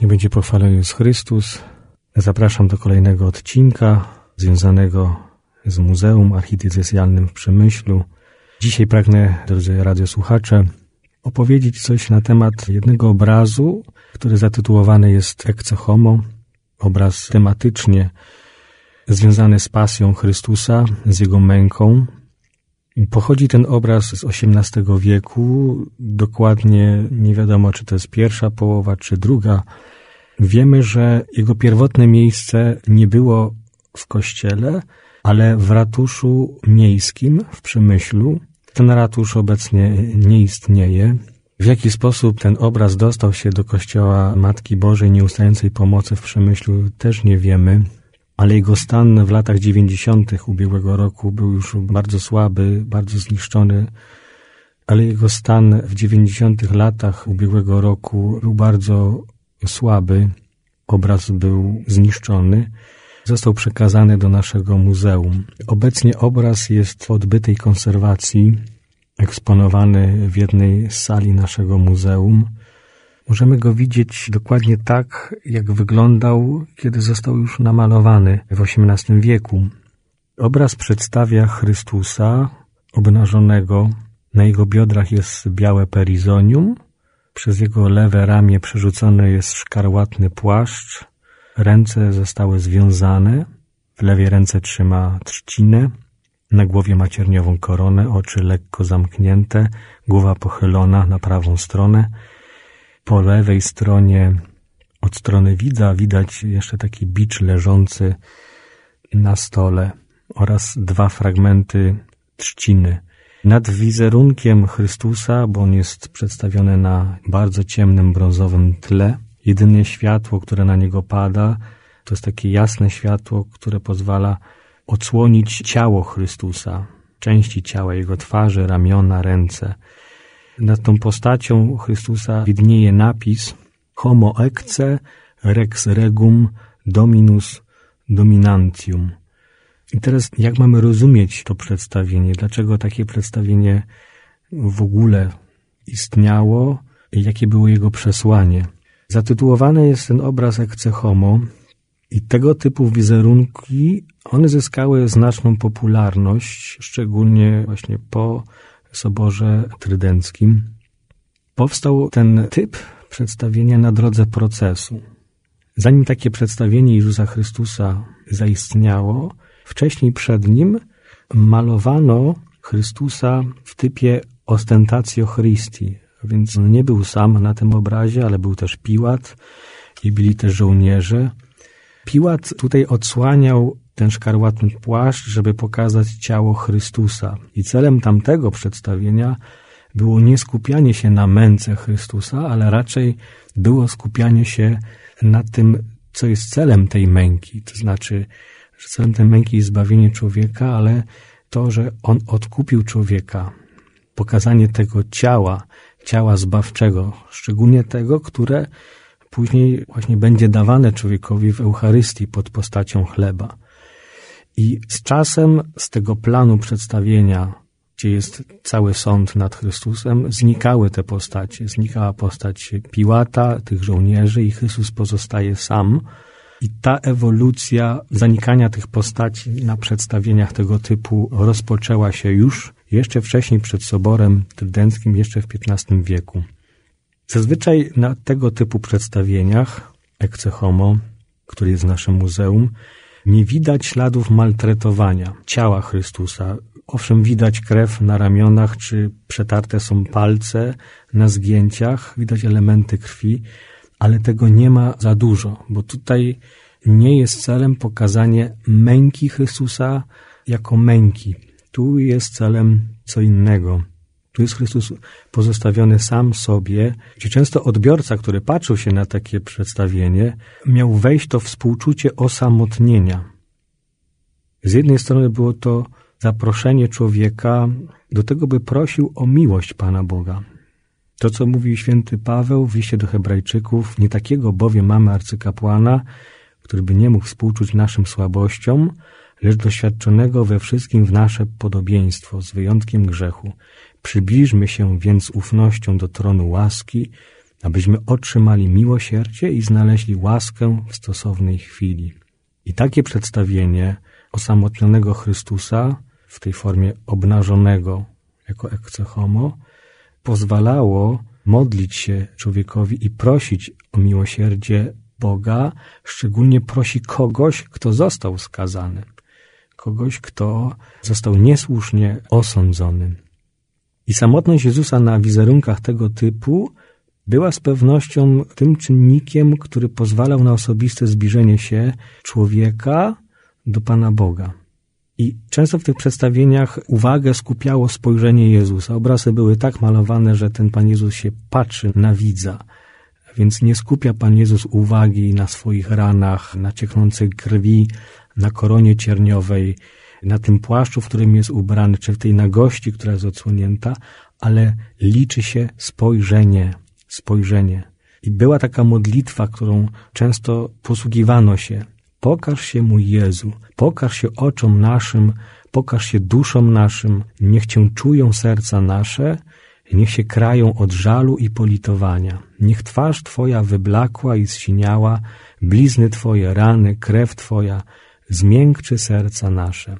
Niech będzie pochwalony Jezus Chrystus. Zapraszam do kolejnego odcinka związanego z Muzeum Archidiecezjalnym w Przemyślu. Dzisiaj pragnę, drodzy radiosłuchacze, opowiedzieć coś na temat jednego obrazu, który zatytułowany jest Ecce Homo. Obraz tematycznie związany z pasją Chrystusa, z Jego męką. Pochodzi ten obraz z XVIII wieku. Dokładnie nie wiadomo, czy to jest pierwsza połowa, czy druga. Wiemy, że jego pierwotne miejsce nie było w kościele, ale w ratuszu miejskim w Przemyślu. Ten ratusz obecnie nie istnieje. W jaki sposób ten obraz dostał się do kościoła Matki Bożej Nieustającej Pomocy w Przemyślu, też nie wiemy. Ale jego stan w latach 90. ubiegłego roku był już bardzo słaby, bardzo zniszczony. Ale jego stan w 90. latach ubiegłego roku był bardzo słaby. Obraz był zniszczony. Został przekazany do naszego muzeum. Obecnie obraz jest w odbytej konserwacji, eksponowany w jednej z sali naszego muzeum. Możemy go widzieć dokładnie tak, jak wyglądał, kiedy został już namalowany w XVIII wieku. Obraz przedstawia Chrystusa obnażonego. Na jego biodrach jest białe perizonium. Przez jego lewe ramię przerzucony jest szkarłatny płaszcz. Ręce zostały związane. W lewej ręce trzyma trzcinę. Na głowie ma cierniową koronę, oczy lekko zamknięte, głowa pochylona na prawą stronę. Po lewej stronie, od strony widza, widać jeszcze taki bicz leżący na stole oraz dwa fragmenty trzciny. Nad wizerunkiem Chrystusa, bo on jest przedstawiony na bardzo ciemnym, brązowym tle, jedyne światło, które na niego pada, to jest takie jasne światło, które pozwala odsłonić ciało Chrystusa, części ciała, jego twarzy, ramiona, ręce. Nad tą postacią Chrystusa widnieje napis Homo ecce rex regum dominus dominantium. I teraz jak mamy rozumieć to przedstawienie? Dlaczego takie przedstawienie w ogóle istniało? Jakie było jego przesłanie? Zatytułowany jest ten obraz Ecce Homo i tego typu wizerunki, one zyskały znaczną popularność, szczególnie właśnie po Soborze Trydenckim. Powstał ten typ przedstawienia na drodze procesu. Zanim takie przedstawienie Jezusa Chrystusa zaistniało, wcześniej przed nim malowano Chrystusa w typie ostentatio Christi, więc on nie był sam na tym obrazie, ale był też Piłat i byli też żołnierze. Piłat tutaj odsłaniał ten szkarłatny płaszcz, żeby pokazać ciało Chrystusa. I celem tamtego przedstawienia było nie skupianie się na męce Chrystusa, ale raczej było skupianie się na tym, co jest celem tej męki. To znaczy, że celem tej męki jest zbawienie człowieka, ale to, że On odkupił człowieka. Pokazanie tego ciała zbawczego, szczególnie tego, które później właśnie będzie dawane człowiekowi w Eucharystii pod postacią chleba. I z czasem z tego planu przedstawienia, gdzie jest cały sąd nad Chrystusem, znikały te postacie. Znikała postać Piłata, tych żołnierzy i Chrystus pozostaje sam. I ta ewolucja zanikania tych postaci na przedstawieniach tego typu rozpoczęła się już jeszcze wcześniej przed Soborem Trydenckim, jeszcze w XV wieku. Zazwyczaj na tego typu przedstawieniach Ecce Homo, który jest w naszym muzeum, nie widać śladów maltretowania ciała Chrystusa. Owszem, widać krew na ramionach, czy przetarte są palce na zgięciach, widać elementy krwi, ale tego nie ma za dużo, bo tutaj nie jest celem pokazanie męki Chrystusa jako męki. Tu jest celem co innego. Tu jest Chrystus pozostawiony sam sobie, gdzie często odbiorca, który patrzył się na takie przedstawienie, miał wejść to współczucie osamotnienia. Z jednej strony było to zaproszenie człowieka do tego, by prosił o miłość Pana Boga. To, co mówi święty Paweł w liście do Hebrajczyków, nie takiego bowiem mamy arcykapłana, który by nie mógł współczuć naszym słabościom, lecz doświadczonego we wszystkim w nasze podobieństwo, z wyjątkiem grzechu. Przybliżmy się więc ufnością do tronu łaski, abyśmy otrzymali miłosierdzie i znaleźli łaskę w stosownej chwili. I takie przedstawienie osamotnionego Chrystusa w tej formie obnażonego jako ecce homo pozwalało modlić się człowiekowi i prosić o miłosierdzie Boga, szczególnie prosi kogoś, kto został skazany, kogoś, kto został niesłusznie osądzony. I samotność Jezusa na wizerunkach tego typu była z pewnością tym czynnikiem, który pozwalał na osobiste zbliżenie się człowieka do Pana Boga. I często w tych przedstawieniach uwagę skupiało spojrzenie Jezusa. Obrazy były tak malowane, że ten Pan Jezus się patrzy na widza. Więc nie skupia Pan Jezus uwagi na swoich ranach, na cieknącej krwi, na koronie cierniowej, na tym płaszczu, w którym jest ubrany, czy w tej nagości, która jest odsłonięta, ale liczy się spojrzenie. I była taka modlitwa, którą często posługiwano się. Pokaż się, mój Jezu, pokaż się oczom naszym, pokaż się duszom naszym, niech Cię czują serca nasze, niech się krają od żalu i politowania. Niech twarz Twoja wyblakła i zsiniała, blizny Twoje, rany, krew Twoja, zmiękczy serca nasze.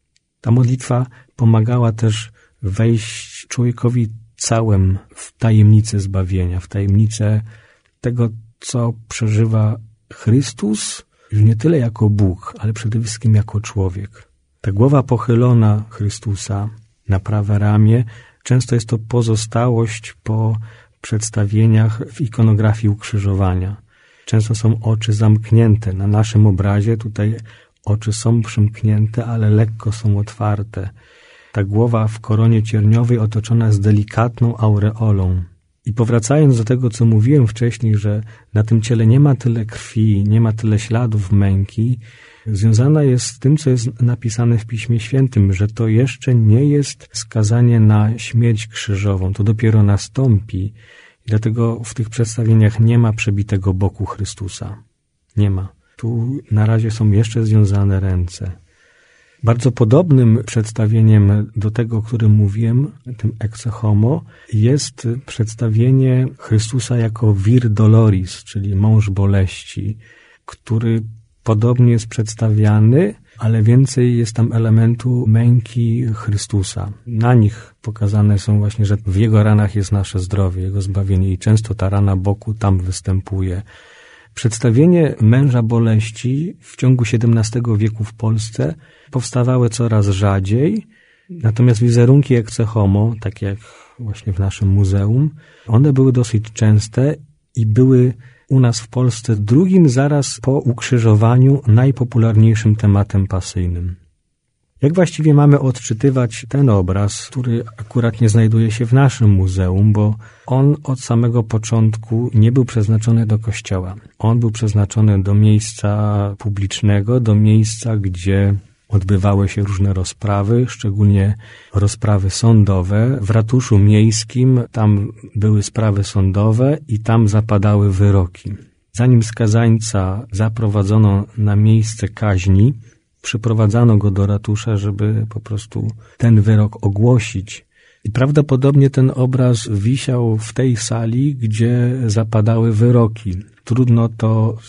Ta modlitwa pomagała też wejść człowiekowi całym w tajemnicę zbawienia, w tajemnicę tego, co przeżywa Chrystus, już nie tyle jako Bóg, ale przede wszystkim jako człowiek. Ta głowa pochylona Chrystusa na prawe ramię, często jest to pozostałość po przedstawieniach w ikonografii ukrzyżowania. Często są oczy zamknięte. Na naszym obrazie tutaj oczy są przymknięte, ale lekko są otwarte. Ta głowa w koronie cierniowej otoczona jest delikatną aureolą. I powracając do tego, co mówiłem wcześniej, że na tym ciele nie ma tyle krwi, nie ma tyle śladów męki, związana jest z tym, co jest napisane w Piśmie Świętym, że to jeszcze nie jest skazanie na śmierć krzyżową, to dopiero nastąpi. I dlatego w tych przedstawieniach nie ma przebitego boku Chrystusa. Nie ma. Tu na razie są jeszcze związane ręce. Bardzo podobnym przedstawieniem do tego, o którym mówiłem, tym ecce homo, jest przedstawienie Chrystusa jako vir doloris, czyli mąż boleści, który podobnie jest przedstawiany, ale więcej jest tam elementu męki Chrystusa. Na nich pokazane są właśnie, że w Jego ranach jest nasze zdrowie, Jego zbawienie i często ta rana boku tam występuje. Przedstawienie męża boleści w ciągu XVII wieku w Polsce powstawały coraz rzadziej, natomiast wizerunki ecce homo, tak jak właśnie w naszym muzeum, one były dosyć częste i były u nas w Polsce drugim zaraz po ukrzyżowaniu najpopularniejszym tematem pasyjnym. Jak właściwie mamy odczytywać ten obraz, który akurat nie znajduje się w naszym muzeum, bo on od samego początku nie był przeznaczony do kościoła. On był przeznaczony do miejsca publicznego, do miejsca, gdzie odbywały się różne rozprawy, szczególnie rozprawy sądowe. W ratuszu miejskim tam były sprawy sądowe i tam zapadały wyroki. Zanim skazańca zaprowadzono na miejsce kaźni, przyprowadzano go do ratusza, żeby po prostu ten wyrok ogłosić. I prawdopodobnie ten obraz wisiał w tej sali, gdzie zapadały wyroki. Trudno to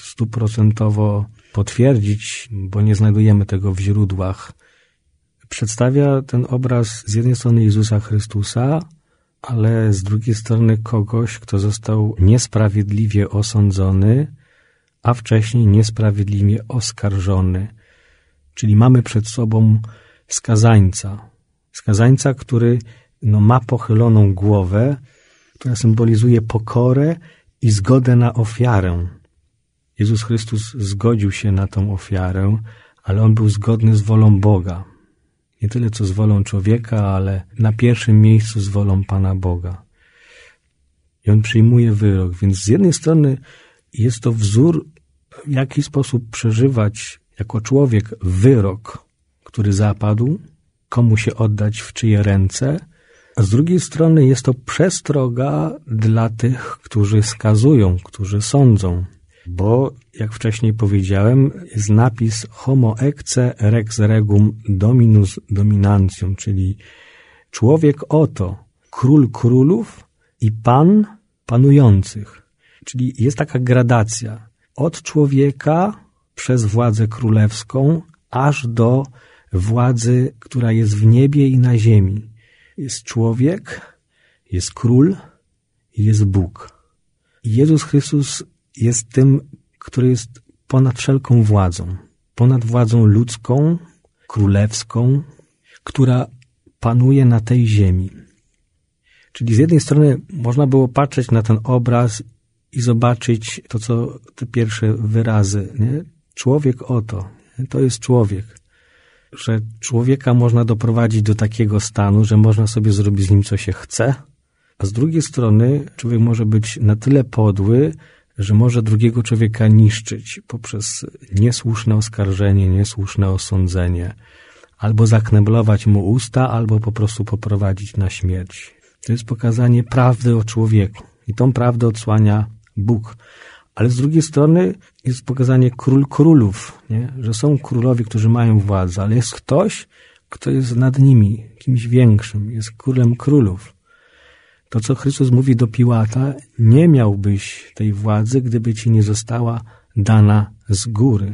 100% potwierdzić, bo nie znajdujemy tego w źródłach. Przedstawia ten obraz z jednej strony Jezusa Chrystusa, ale z drugiej strony kogoś, kto został niesprawiedliwie osądzony, a wcześniej niesprawiedliwie oskarżony. Czyli mamy przed sobą skazańca, który ma pochyloną głowę, która symbolizuje pokorę i zgodę na ofiarę. Jezus Chrystus zgodził się na tą ofiarę, ale On był zgodny z wolą Boga. Nie tyle co z wolą człowieka, ale na pierwszym miejscu z wolą Pana Boga. I On przyjmuje wyrok, więc z jednej strony jest to wzór, w jaki sposób przeżywać jako człowiek wyrok, który zapadł, komu się oddać, w czyje ręce, a z drugiej strony jest to przestroga dla tych, którzy skazują, którzy sądzą. Bo, jak wcześniej powiedziałem, jest napis homo ecce rex regum dominus dominantium, czyli człowiek oto, król królów i pan panujących. Czyli jest taka gradacja od człowieka przez władzę królewską aż do władzy, która jest w niebie i na ziemi. Jest człowiek, jest król i jest Bóg. I Jezus Chrystus jest tym, który jest ponad wszelką władzą. Ponad władzą ludzką, królewską, która panuje na tej ziemi. Czyli z jednej strony można było patrzeć na ten obraz i zobaczyć to, co te pierwsze wyrazy. Nie? Człowiek oto, to jest człowiek. Że człowieka można doprowadzić do takiego stanu, że można sobie zrobić z nim, co się chce, a z drugiej strony człowiek może być na tyle podły, że może drugiego człowieka niszczyć poprzez niesłuszne oskarżenie, niesłuszne osądzenie, albo zakneblować mu usta, albo po prostu poprowadzić na śmierć. To jest pokazanie prawdy o człowieku i tą prawdę odsłania Bóg. Ale z drugiej strony jest pokazanie król królów, nie? Że są królowie, którzy mają władzę, ale jest ktoś, kto jest nad nimi, kimś większym, jest królem królów. To, co Chrystus mówi do Piłata, nie miałbyś tej władzy, gdyby ci nie została dana z góry.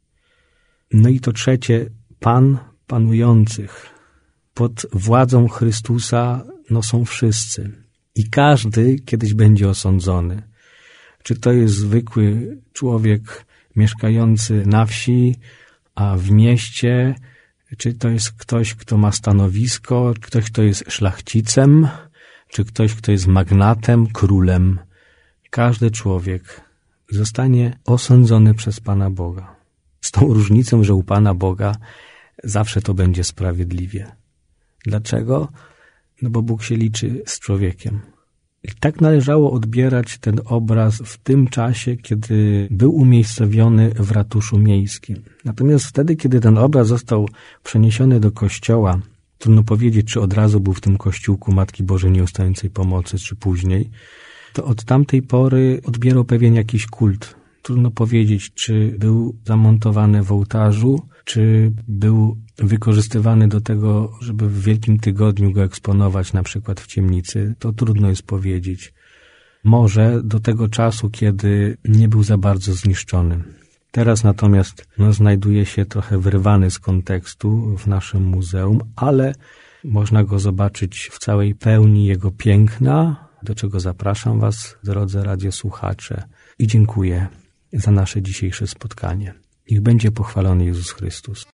No i to trzecie, Pan panujących. Pod władzą Chrystusa są wszyscy. I każdy kiedyś będzie osądzony. Czy to jest zwykły człowiek mieszkający na wsi, a w mieście, czy to jest ktoś, kto ma stanowisko, ktoś, kto jest szlachcicem, czy ktoś, kto jest magnatem, królem. Każdy człowiek zostanie osądzony przez Pana Boga. Z tą różnicą, że u Pana Boga zawsze to będzie sprawiedliwie. Dlaczego? No bo Bóg się liczy z człowiekiem. I tak należało odbierać ten obraz w tym czasie, kiedy był umiejscowiony w ratuszu miejskim. Natomiast wtedy, kiedy ten obraz został przeniesiony do kościoła, trudno powiedzieć, czy od razu był w tym kościółku Matki Bożej Nieustającej Pomocy, czy później, to od tamtej pory odbierał pewien jakiś kult. Trudno powiedzieć, czy był zamontowany w ołtarzu, czy był wykorzystywany do tego, żeby w Wielkim Tygodniu go eksponować, na przykład w ciemnicy. To trudno jest powiedzieć. Może do tego czasu, kiedy nie był za bardzo zniszczony. Teraz natomiast znajduje się trochę wyrwany z kontekstu w naszym muzeum, ale można go zobaczyć w całej pełni jego piękna, do czego zapraszam Was, drodzy radiosłuchacze, i dziękuję za nasze dzisiejsze spotkanie. Niech będzie pochwalony Jezus Chrystus.